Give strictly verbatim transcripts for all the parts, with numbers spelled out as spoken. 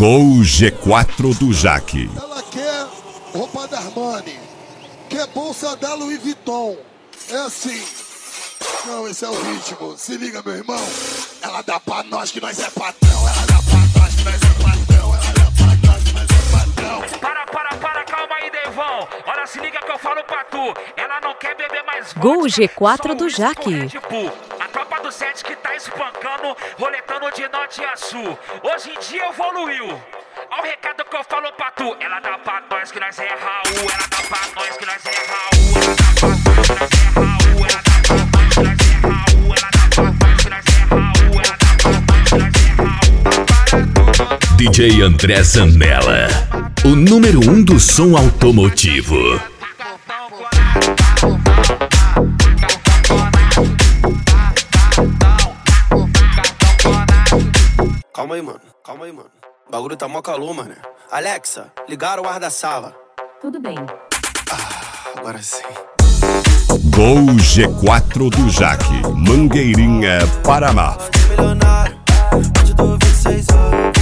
Gol G quatro do Jaque. Ela quer roupa da Armani, quer bolsa da Louis Vuitton. É assim. Não, esse é o ritmo. Se liga, meu irmão. Ela dá pra nós que nós é patrão. Ela dá pra nós que nós é patrão. Ela dá pra nós que nós é patrão. Para, para, para, calma aí, Devão. Olha, se liga que eu falo pra tu. Ela não quer beber mais. Gol G quatro do Jaque. A tropa do sete que tá espancando, roletando de norte a sul. Hoje em dia evoluiu. Olha o recado que eu falo pra tu. Ela dá pra nós que nós é Raul. Ela dá pra nós que nós é Raul. Ela dá pra nós que nós é Raul. Ela dá pra nós que nós é Raul. Ela dá pra nós que nós é Raul. Ela dá pra nós que nós é Raul. D J André Zanella, o número um do som automotivo. Calma aí, mano. Calma aí, mano. O bagulho tá mó calor, mano. Alexa, ligaram o ar da sala. Tudo bem. Ah, agora sim. Gol G quatro do Jaque, Mangueirinha, Paraná. Milionário, onde do vinte e seis anos.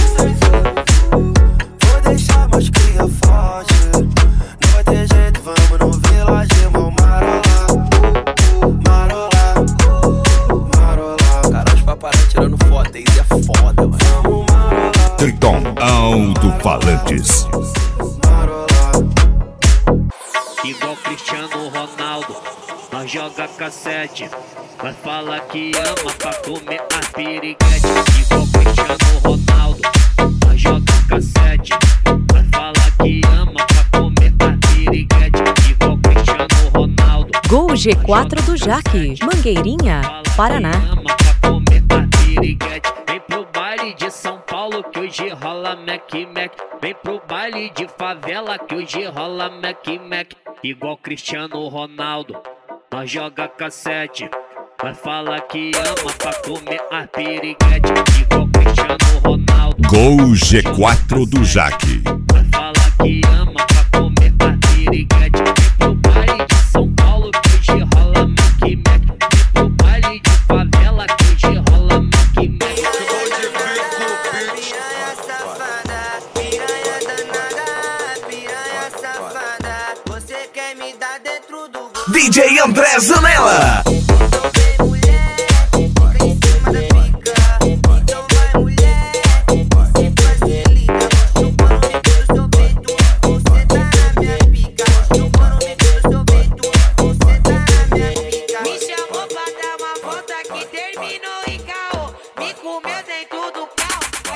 Vou deixar meus cria forte. Não vai ter jeito, vamos no Village, irmão. Marola, marola, marola. Cara, os paparazzi tirando foto, isso é foda, mano. Triton Alto-Falantes. Igual Cristiano Ronaldo, nós joga cassete. Vai falar que ama pra comer a piriguete. Igual Cristiano Ronaldo, nós joga cassete. Vai falar que ama pra comer a piriguete. Igual Cristiano Ronaldo. Gol G quatro do Jaque, Mangueirinha, Paraná. Ama pra comer a piriguete. Vem pro baile de São Paulo que hoje rola Mac Mac. Vem pro baile de favela que hoje rola Mac Mac. Igual Cristiano Ronaldo, nós joga cassete. Vai falar que ama pra comer a piriguete. Igual Cristiano Ronaldo. Gol G quatro do Jaque. Vai falar que ama pra comer a piriguete. Vem pro baile de São Paulo que hoje rola Mac Mac. Vem pro baile de favela que hoje rola Mac Mac. D J André Zanella.